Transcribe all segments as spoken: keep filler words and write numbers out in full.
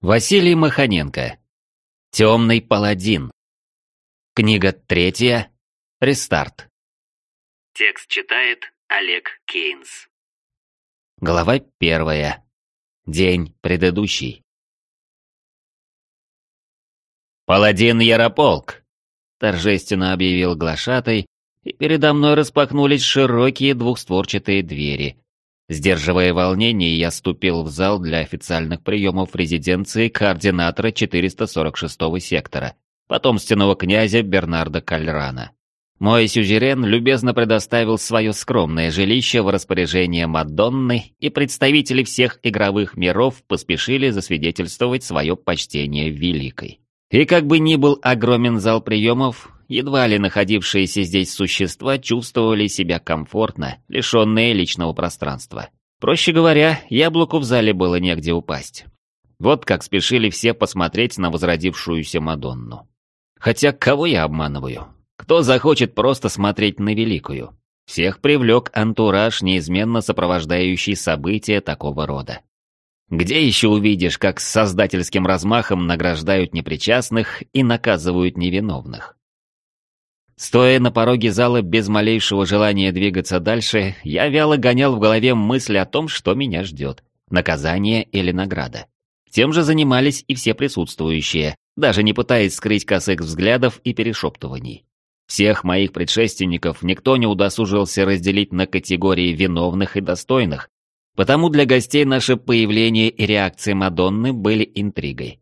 Василий Маханенко. Темный паладин. Книга третья. Рестарт. Текст читает Олег Кейнс. Глава первая. День предыдущий. «Паладин Ярополк!» — торжественно объявил глашатай, и передо мной распахнулись широкие двухстворчатые двери. Сдерживая волнение, я ступил в зал для официальных приемов резиденции координатора четыреста сорок шестого сектора, потомственного князя Бернарда Кальрана. Мой сюзерен любезно предоставил свое скромное жилище в распоряжение Мадонны, и представители всех игровых миров поспешили засвидетельствовать свое почтение Великой. И как бы ни был огромен зал приемов, едва ли находившиеся здесь существа чувствовали себя комфортно, лишенные личного пространства. Проще говоря, яблоку в зале было негде упасть. Вот как спешили все посмотреть на возродившуюся Мадонну. Хотя кого я обманываю? Кто захочет просто смотреть на Великую? Всех привлек антураж, неизменно сопровождающий события такого рода. Где еще увидишь, как с создательским размахом награждают непричастных и наказывают невиновных? Стоя на пороге зала без малейшего желания двигаться дальше, я вяло гонял в голове мысль о том, что меня ждет – наказание или награда. Тем же занимались и все присутствующие, даже не пытаясь скрыть косых взглядов и перешептываний. Всех моих предшественников никто не удосужился разделить на категории виновных и достойных, потому для гостей наше появление и реакции Мадонны были интригой.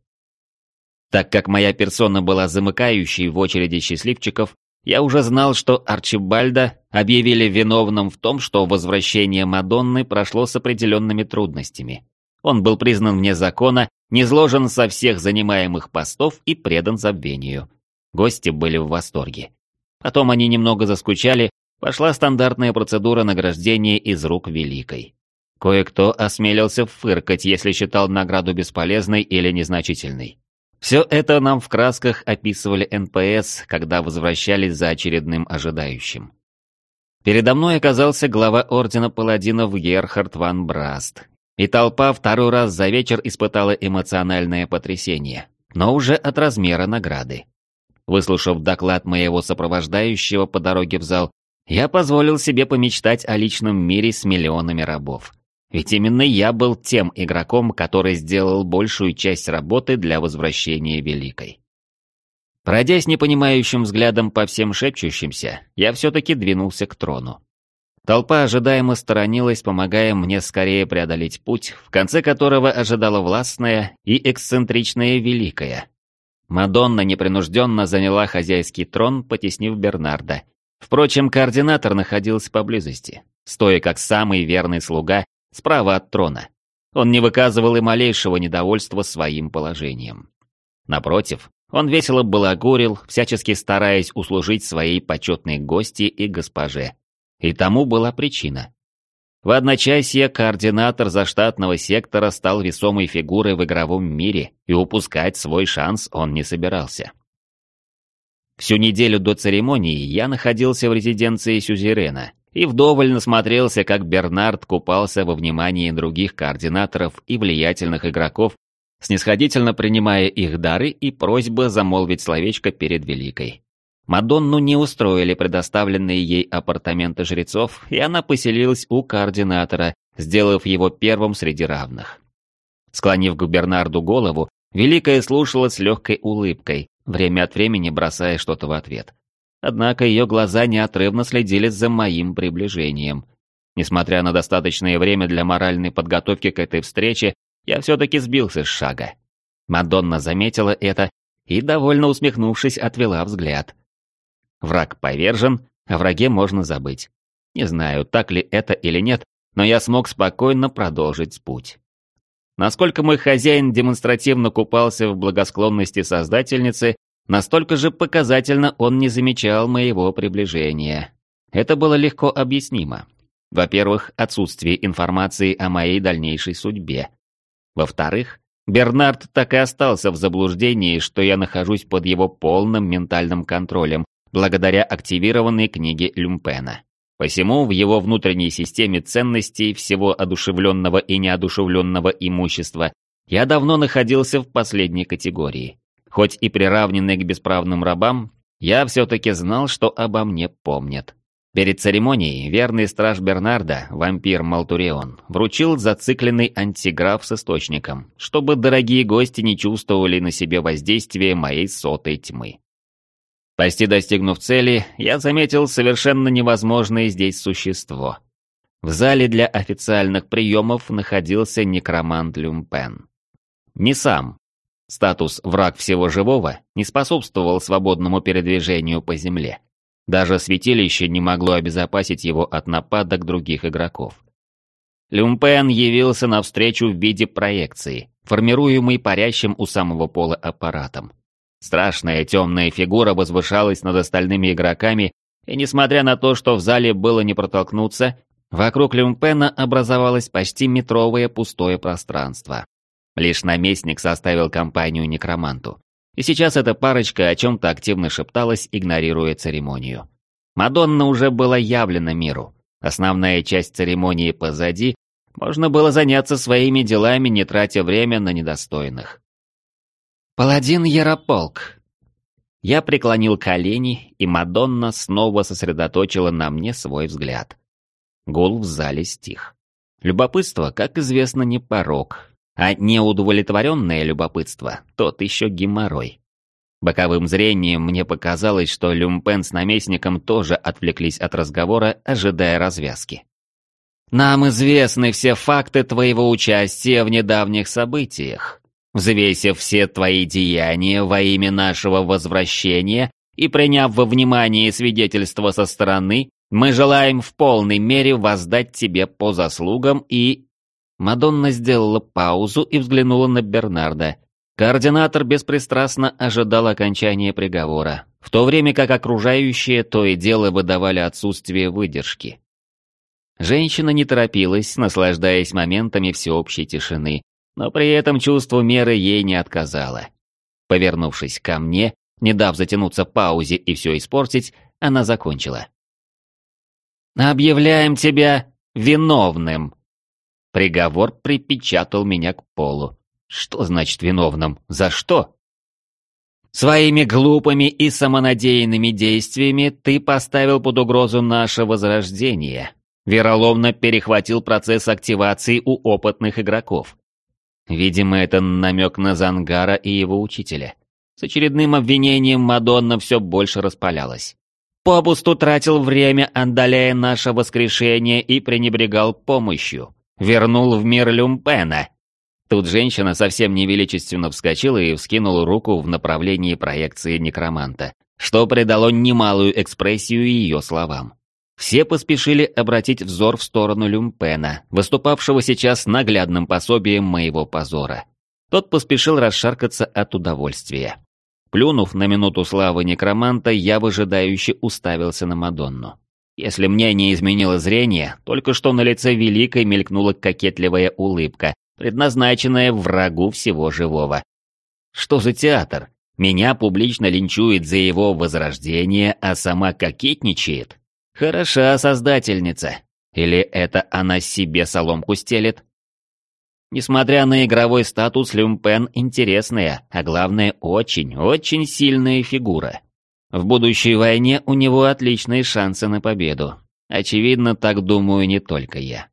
Так как моя персона была замыкающей в очереди счастливчиков, я уже знал, что Арчибальда объявили виновным в том, что возвращение Мадонны прошло с определенными трудностями. Он был признан вне закона, низложен со всех занимаемых постов и предан забвению. Гости были в восторге. Потом они немного заскучали, пошла стандартная процедура награждения из рук Великой. Кое-кто осмелился фыркать, если считал награду бесполезной или незначительной. Все это нам в красках описывали эн пэ эс, когда возвращались за очередным ожидающим. Передо мной оказался глава Ордена Паладинов Герхард ван Браст, и толпа второй раз за вечер испытала эмоциональное потрясение, но уже от размера награды. Выслушав доклад моего сопровождающего по дороге в зал, я позволил себе помечтать о личном мире с миллионами рабов. Ведь именно я был тем игроком, который сделал большую часть работы для возвращения Великой. Пройдясь непонимающим взглядом по всем шепчущимся, я все-таки двинулся к трону. Толпа ожидаемо сторонилась, помогая мне скорее преодолеть путь, в конце которого ожидала властная и эксцентричная Великая. Мадонна непринужденно заняла хозяйский трон, потеснив Бернарда. Впрочем, координатор находился поблизости, стоя как самый верный слуга справа от трона. Он не выказывал и малейшего недовольства своим положением. Напротив, он весело балагурил, всячески стараясь услужить своей почетной гости и госпоже. И тому была причина. В одночасье координатор заштатного сектора стал весомой фигурой в игровом мире, и упускать свой шанс он не собирался. Всю неделю до церемонии я находился в резиденции сюзерена и вдоволь насмотрелся, как Бернард купался во внимании других координаторов и влиятельных игроков, снисходительно принимая их дары и просьбы замолвить словечко перед Великой. Мадонну не устроили предоставленные ей апартаменты жрецов, и она поселилась у координатора, сделав его первым среди равных. Склонив к Бернарду голову, Великая слушала с легкой улыбкой, время от времени бросая что-то в ответ. Однако ее глаза неотрывно следили за моим приближением. Несмотря на достаточное время для моральной подготовки к этой встрече, я все-таки сбился с шага. Мадонна заметила это и, довольно усмехнувшись, отвела взгляд. Враг повержен, о враге можно забыть. Не знаю, так ли это или нет, но я смог спокойно продолжить путь. Насколько мой хозяин демонстративно купался в благосклонности создательницы, настолько же показательно он не замечал моего приближения. Это было легко объяснимо. Во-первых, отсутствие информации о моей дальнейшей судьбе. Во-вторых, Бернард так и остался в заблуждении, что я нахожусь под его полным ментальным контролем, благодаря активированной книге Люмпена. Посему в его внутренней системе ценностей всего одушевленного и неодушевленного имущества Я давно находился в последней категории. Хоть и приравненный к бесправным рабам, я все-таки знал, что обо мне помнят. Перед церемонией верный страж Бернарда, вампир Малтурион, вручил зацикленный антиграф с источником, чтобы дорогие гости не чувствовали на себе воздействие моей сотой тьмы. Почти достигнув цели, я заметил совершенно невозможное здесь существо. В зале для официальных приемов находился некромант Люмпен. Не сам. Статус «враг всего живого» не способствовал свободному передвижению по земле. Даже святилище не могло обезопасить его от нападок других игроков. Люмпен явился навстречу в виде проекции, формируемой парящим у самого пола аппаратом. Страшная темная фигура возвышалась над остальными игроками, и несмотря на то, что в зале было не протолкнуться, вокруг Люмпена образовалось почти метровое пустое пространство. Лишь наместник составил компанию некроманту. И сейчас эта парочка о чем-то активно шепталась, игнорируя церемонию. Мадонна уже была явлена миру. Основная часть церемонии позади, можно было заняться своими делами, не тратя время на недостойных. «Паладин Ярополк!» Я преклонил колени, и Мадонна снова сосредоточила на мне свой взгляд. Гул в зале стих. Любопытство, как известно, не порок. А неудовлетворенное любопытство – тот еще геморрой. Боковым зрением мне показалось, что Люмпен с наместником тоже отвлеклись от разговора, ожидая развязки. «Нам известны все факты твоего участия в недавних событиях. Взвесив все твои деяния во имя нашего возвращения и приняв во внимание свидетельства со стороны, мы желаем в полной мере воздать тебе по заслугам и...» Мадонна сделала паузу и взглянула на Бернарда. Координатор беспристрастно ожидал окончания приговора, в то время как окружающие то и дело выдавали отсутствие выдержки. Женщина не торопилась, наслаждаясь моментами всеобщей тишины, но при этом чувство меры ей не отказало. Повернувшись ко мне, не дав затянуться паузе и все испортить, она закончила. «Объявляем тебя виновным!» Приговор припечатал меня к полу. Что значит виновным? За что? Своими глупыми и самонадеянными действиями ты поставил под угрозу наше возрождение. Вероломно перехватил процесс активации у опытных игроков. Видимо, это намек на Зангара и его учителя. С очередным обвинением Мадонна все больше распалялась. Попусту тратил время, отдаляя наше воскрешение, и пренебрегал помощью. Вернул в мир Люмпена. Тут женщина совсем невеличественно вскочила и вскинула руку в направлении проекции некроманта, что придало немалую экспрессию ее словам. Все поспешили обратить взор в сторону Люмпена, выступавшего сейчас наглядным пособием моего позора. Тот поспешил расшаркаться от удовольствия. Плюнув на минуту славы некроманта, я выжидающе уставился на Мадонну. Если мне не изменило зрение, только что на лице Великой мелькнула кокетливая улыбка, предназначенная врагу всего живого. Что за театр? Меня публично линчует за его возрождение, а сама кокетничает? Хороша создательница. Или это она себе соломку стелет? Несмотря на игровой статус, Люмпен интересная, а главное, очень-очень сильная фигура. В будущей войне у него отличные шансы на победу. Очевидно, так думаю не только я.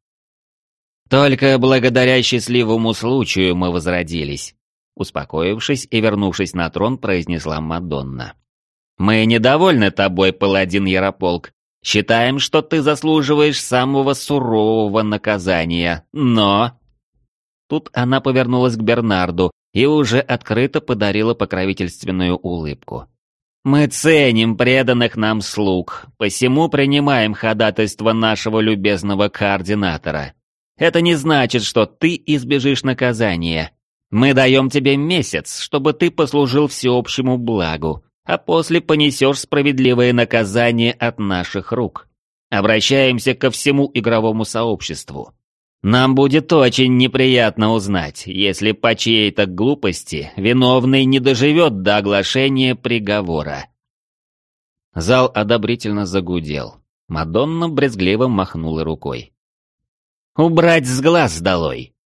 Только благодаря счастливому случаю мы возродились. Успокоившись и вернувшись на трон, произнесла Мадонна. Мы недовольны тобой, паладин Ярополк. Считаем, что ты заслуживаешь самого сурового наказания, но... Тут она повернулась к Бернарду и уже открыто подарила покровительственную улыбку. «Мы ценим преданных нам слуг, посему принимаем ходатайство нашего любезного координатора. Это не значит, что ты избежишь наказания. Мы даем тебе месяц, чтобы ты послужил всеобщему благу, а после понесешь справедливое наказание от наших рук. Обращаемся ко всему игровому сообществу. Нам будет очень неприятно узнать, если по чьей-то глупости виновный не доживет до оглашения приговора». Зал одобрительно загудел. Мадонна брезгливо махнула рукой. «Убрать с глаз долой!